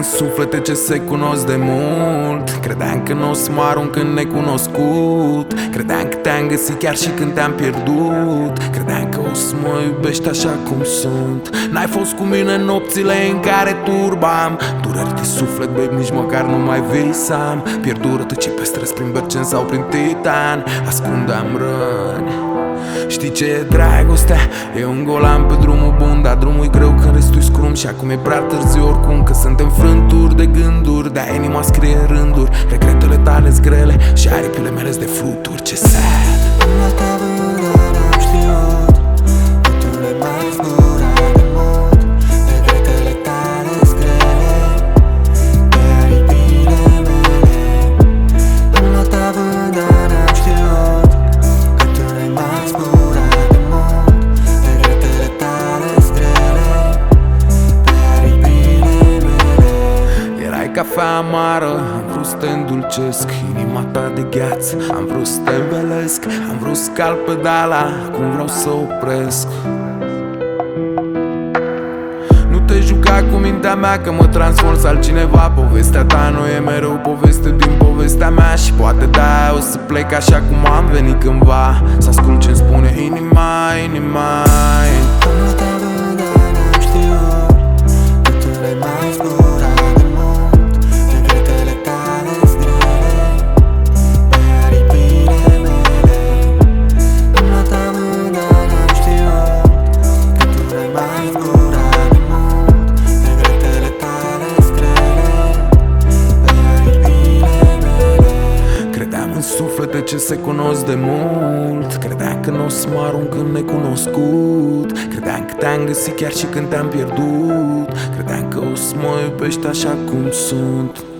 în suflete ce se cunosc de mult. Credeam că n-o să mă arunc în necunoscut. Credeam că te-am găsit chiar și când te-am pierdut. Credeam că o să mă iubești așa cum sunt. N-ai fost cu mine în nopțile în care turbam. Dureri de suflet, babe, nici măcar nu mai visam. Pierdut rătăcii pe străzi prin Bercen sau prin Titan. Ascundeam răni. Știi ce e dragostea? E un golan pe drumul bun, dar drumul e greu când restul-i scrum. Și acum e prea târziu oricum, că suntem frânturi de gânduri. De-aia inima scrie rânduri. Regretele tale-s grele și aripile mele-s de fluturi. Ce sad! Cafea amară, am vrut să te îndulcesc inima ta de gheață. Am vrut să te învelesc, am vrut să calc pedala, acum vreau să opresc. Nu te juca cu mintea mea că mă transform altcineva. Povestea ta nu e mereu poveste din povestea mea. Și poate da, o să plec așa cum am venit cândva. Să ascult ce-mi spune inima, inima. Suflete ce se cunosc de mult. Credeam că n-o să mă arunc în necunoscut. Credeam că te-am găsit chiar și când te-am pierdut. Credeam că o să mă iubești așa cum sunt.